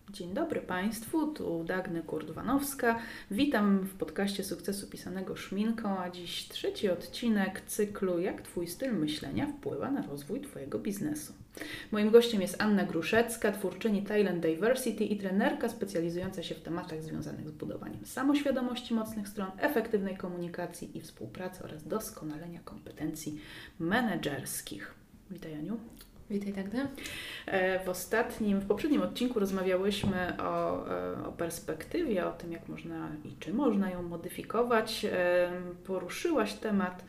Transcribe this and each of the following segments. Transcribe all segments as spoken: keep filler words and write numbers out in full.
Dzień dobry Państwu, tu Dagny Kurdwanowska. Witam w podcaście Sukcesu Pisanego Szminką, a dziś trzeci odcinek cyklu Jak Twój styl myślenia wpływa na rozwój Twojego biznesu. Moim gościem jest Anna Gruszecka, twórczyni Thailand Diversity i trenerka specjalizująca się w tematach związanych z budowaniem samoświadomości mocnych stron, efektywnej komunikacji i współpracy oraz doskonalenia kompetencji menedżerskich. Witaj, Aniu. Witaj, Dagny. W ostatnim, w poprzednim odcinku rozmawiałyśmy o, o perspektywie, o tym, jak można i czy można ją modyfikować. Poruszyłaś temat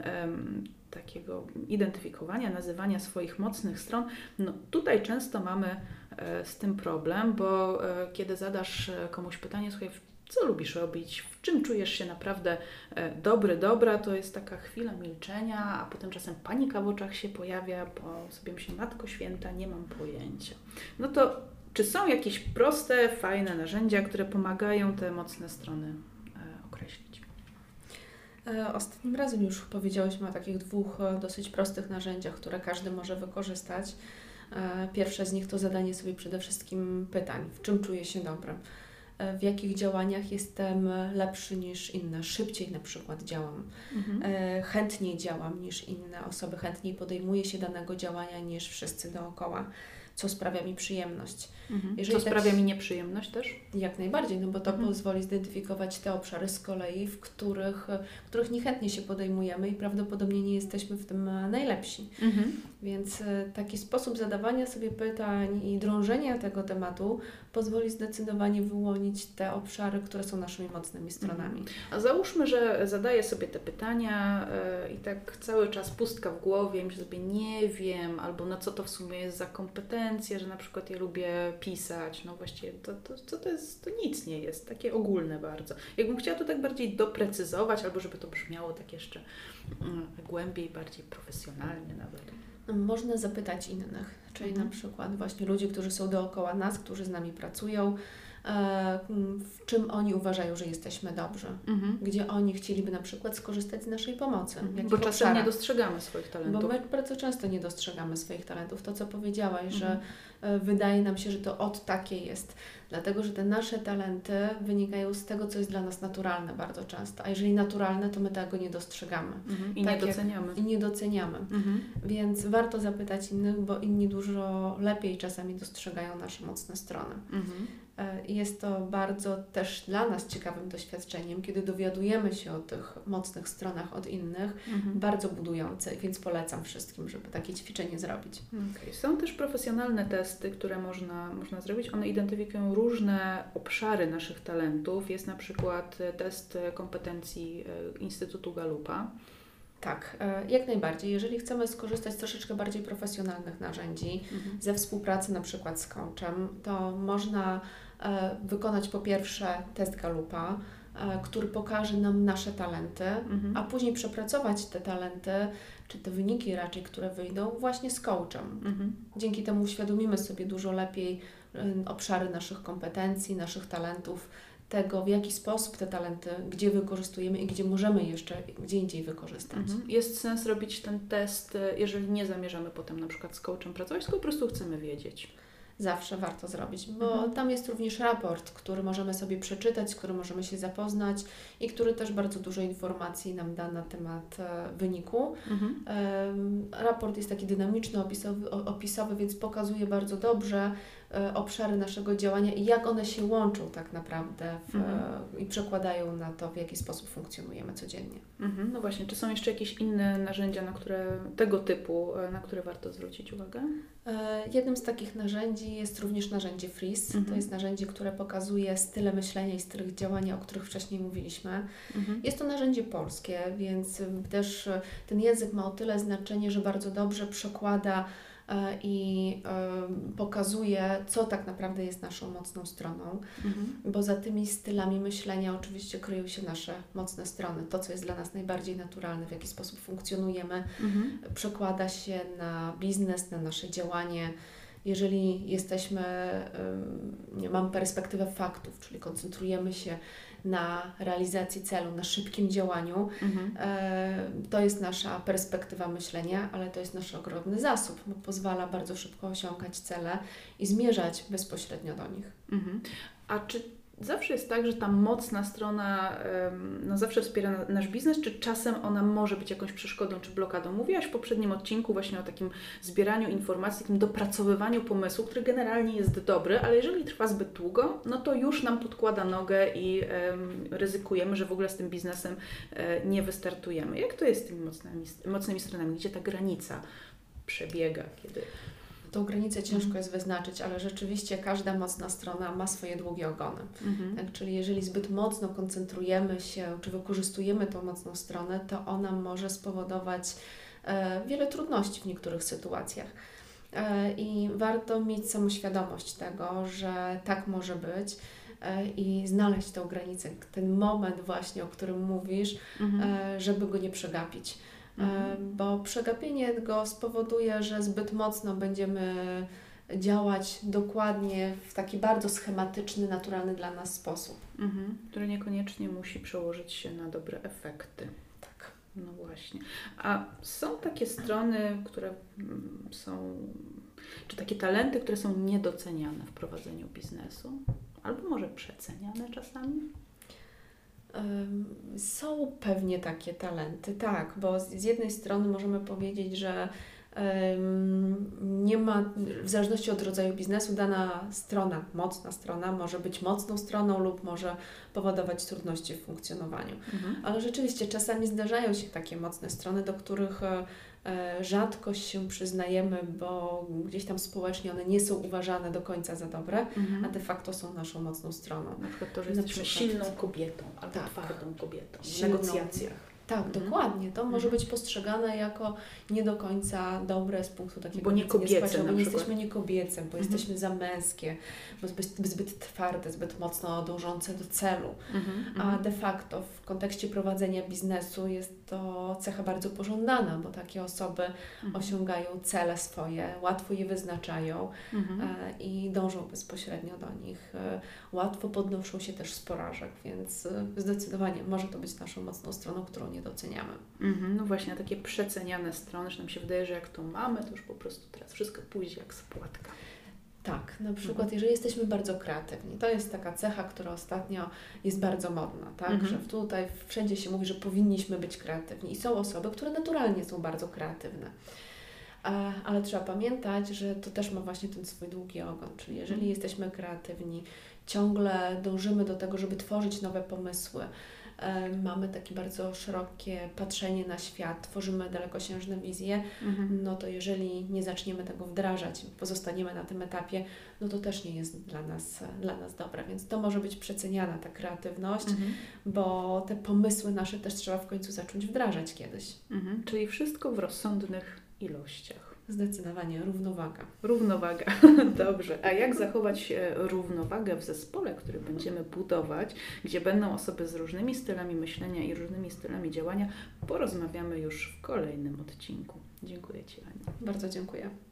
takiego identyfikowania, nazywania swoich mocnych stron. No, tutaj często mamy z tym problem, bo kiedy zadasz komuś pytanie, słuchaj, co lubisz robić, w czym czujesz się naprawdę dobry, dobra, to jest taka chwila milczenia, a potem czasem panika w oczach się pojawia, bo sobie myślę, Matko Święta, nie mam pojęcia. No to czy są jakieś proste, fajne narzędzia, które pomagają te mocne strony określić? Ostatnim razem już powiedziałyśmy o takich dwóch dosyć prostych narzędziach, które każdy może wykorzystać. Pierwsze z nich to zadanie sobie przede wszystkim pytań, w czym czuję się dobrym. W jakich działaniach jestem lepszy niż inne, szybciej na przykład działam, mhm. chętniej działam niż inne osoby, chętniej podejmuję się danego działania niż wszyscy dookoła, co sprawia mi przyjemność. Mhm. Co tak, sprawia mi nieprzyjemność też? Jak najbardziej, no bo to mhm. pozwoli zidentyfikować te obszary z kolei, w których, w których niechętnie się podejmujemy i prawdopodobnie nie jesteśmy w tym najlepsi. Mhm. Więc taki sposób zadawania sobie pytań i drążenia tego tematu pozwoli zdecydowanie wyłonić te obszary, które są naszymi mocnymi stronami. A załóżmy, że zadaję sobie te pytania yy, i tak cały czas pustka w głowie, myślę sobie, nie wiem, albo no co to w sumie jest za kompetencje, że na przykład ja lubię pisać, no właściwie to, to, co to jest, to nic nie jest, takie ogólne bardzo. Jakbym chciała to tak bardziej doprecyzować, albo żeby to brzmiało tak jeszcze yy, głębiej, bardziej profesjonalnie nawet. Można zapytać innych, czyli mhm. na przykład właśnie ludzi, którzy są dookoła nas, którzy z nami pracują, w czym oni uważają, że jesteśmy dobrzy, mhm. gdzie oni chcieliby na przykład skorzystać z naszej pomocy. Mhm. Bo czasem obszarach. nie dostrzegamy swoich talentów. Bo my bardzo często nie dostrzegamy swoich talentów. To, co powiedziałaś, mhm. że wydaje nam się, że to od takie jest. Dlatego, że te nasze talenty wynikają z tego, co jest dla nas naturalne bardzo często. A jeżeli naturalne, to my tego nie dostrzegamy. Mhm. I tak nie doceniamy. Jak, I nie doceniamy. Mhm. Więc warto zapytać innych, bo inni dużo lepiej czasami dostrzegają nasze mocne strony. Mhm. Jest to bardzo też dla nas ciekawym doświadczeniem, kiedy dowiadujemy się o tych mocnych stronach od innych, mhm. bardzo budujące, więc polecam wszystkim, żeby takie ćwiczenie zrobić. Okay. Są też profesjonalne testy, które można, można zrobić. One identyfikują różne obszary naszych talentów. Jest na przykład test kompetencji Instytutu Gallupa. Tak, jak najbardziej. Jeżeli chcemy skorzystać z troszeczkę bardziej profesjonalnych narzędzi, mhm. ze współpracy na przykład z coachem, to można wykonać po pierwsze test Gallupa, który pokaże nam nasze talenty, mhm. a później przepracować te talenty, czy te wyniki raczej, które wyjdą właśnie z coachem. Mhm. Dzięki temu uświadomimy sobie dużo lepiej obszary naszych kompetencji, naszych talentów, tego, w jaki sposób te talenty, gdzie wykorzystujemy i gdzie możemy jeszcze gdzie indziej wykorzystać. Mhm. Jest sens robić ten test, jeżeli nie zamierzamy potem na przykład z coachem pracować, tylko po prostu chcemy wiedzieć. Zawsze warto zrobić, bo mhm. tam jest również raport, który możemy sobie przeczytać, z którym możemy się zapoznać i który też bardzo dużo informacji nam da na temat e, wyniku. Mhm. E, raport jest taki dynamiczny, opisowy, opisowy, więc pokazuje bardzo dobrze e, obszary naszego działania i jak one się łączą tak naprawdę w, mhm. e, i przekładają na to, w jaki sposób funkcjonujemy codziennie. Mhm. No właśnie, czy są jeszcze jakieś inne narzędzia, na które, tego typu, na które warto zwrócić uwagę? E, jednym z takich narzędzi jest również narzędzie Freeze. Mhm. To jest narzędzie, które pokazuje style myślenia i style działania, o których wcześniej mówiliśmy. Mhm. Jest to narzędzie polskie, więc też ten język ma o tyle znaczenie, że bardzo dobrze przekłada i y, pokazuje, co tak naprawdę jest naszą mocną stroną, mhm. bo za tymi stylami myślenia oczywiście kryją się nasze mocne strony. To, co jest dla nas najbardziej naturalne, w jaki sposób funkcjonujemy, mhm. przekłada się na biznes, na nasze działanie Jeżeli jesteśmy, nie mamy perspektywę faktów, czyli koncentrujemy się na realizacji celu, na szybkim działaniu, mhm. to jest nasza perspektywa myślenia, ale to jest nasz ogromny zasób, bo pozwala bardzo szybko osiągać cele i zmierzać bezpośrednio do nich. Mhm. A czy zawsze jest tak, że ta mocna strona no, zawsze wspiera nasz biznes, czy czasem ona może być jakąś przeszkodą czy blokadą? Mówiłaś w poprzednim odcinku właśnie o takim zbieraniu informacji, takim dopracowywaniu pomysłu, który generalnie jest dobry, ale jeżeli trwa zbyt długo, no to już nam podkłada nogę i um, ryzykujemy, że w ogóle z tym biznesem e, nie wystartujemy. Jak to jest z tymi mocnymi, mocnymi stronami? Gdzie ta granica przebiega? Kiedy... Tą granicę ciężko jest wyznaczyć, ale rzeczywiście każda mocna strona ma swoje długie ogony. Mhm. Tak, czyli jeżeli zbyt mocno koncentrujemy się, czy wykorzystujemy tą mocną stronę, to ona może spowodować e, wiele trudności w niektórych sytuacjach. E, I warto mieć samoświadomość tego, że tak może być e, i znaleźć tą granicę, ten moment właśnie, o którym mówisz, mhm. e, żeby go nie przegapić. Mhm. Bo przegapienie go spowoduje, że zbyt mocno będziemy działać dokładnie w taki bardzo schematyczny, naturalny dla nas sposób. Mhm. Który niekoniecznie musi przełożyć się na dobre efekty. Tak. No właśnie. A są takie strony, które są, czy takie talenty, które są niedoceniane w prowadzeniu biznesu? Albo może przeceniane czasami? Są pewnie takie talenty, tak, bo z jednej strony możemy powiedzieć, że um, nie ma, w zależności od rodzaju biznesu, dana strona, mocna strona może być mocną stroną lub może powodować trudności w funkcjonowaniu. Mhm. Ale rzeczywiście czasami zdarzają się takie mocne strony, do których e, rzadko się przyznajemy, bo gdzieś tam społecznie one nie są uważane do końca za dobre, mhm. a de facto są naszą mocną stroną. Na przykład to, że jesteśmy silną kobietą albo tak. twardą kobietą w silną, negocjacjach. Tak, mhm. dokładnie. To może być postrzegane jako nie do końca dobre z punktu takiego... Bo nie kobiece Bo nie jesteśmy nie kobiece, bo mhm. jesteśmy za męskie, bo zbyt, zbyt twarde, zbyt mocno dążące do celu. Mhm. A de facto w kontekście prowadzenia biznesu jest to cecha bardzo pożądana, bo takie osoby mhm. osiągają cele swoje, łatwo je wyznaczają mhm. e, i dążą bezpośrednio do nich. E, łatwo podnoszą się też z porażek, więc e, zdecydowanie może to być naszą mocną stroną, którą nie doceniamy. Mm-hmm, no właśnie, takie przeceniane strony, że nam się wydaje, że jak to mamy, to już po prostu teraz wszystko pójdzie jak z płatka. Tak, na przykład mm-hmm. jeżeli jesteśmy bardzo kreatywni, to jest taka cecha, która ostatnio jest bardzo modna, tak, mm-hmm. że tutaj wszędzie się mówi, że powinniśmy być kreatywni i są osoby, które naturalnie są bardzo kreatywne. Ale trzeba pamiętać, że to też ma właśnie ten swój długi ogon, czyli jeżeli mm-hmm. jesteśmy kreatywni, ciągle dążymy do tego, żeby tworzyć nowe pomysły, mamy takie bardzo szerokie patrzenie na świat, tworzymy dalekosiężne wizje, mhm. no to jeżeli nie zaczniemy tego wdrażać, pozostaniemy na tym etapie, no to też nie jest dla nas, dla nas dobre. Więc to może być przeceniana ta kreatywność, mhm. bo te pomysły nasze też trzeba w końcu zacząć wdrażać kiedyś. Mhm. Czyli wszystko w rozsądnych ilościach. Zdecydowanie, równowaga. Równowaga, dobrze. A jak zachować równowagę w zespole, który będziemy budować, gdzie będą osoby z różnymi stylami myślenia i różnymi stylami działania, porozmawiamy już w kolejnym odcinku. Dziękuję Ci, Aniu. Bardzo dziękuję.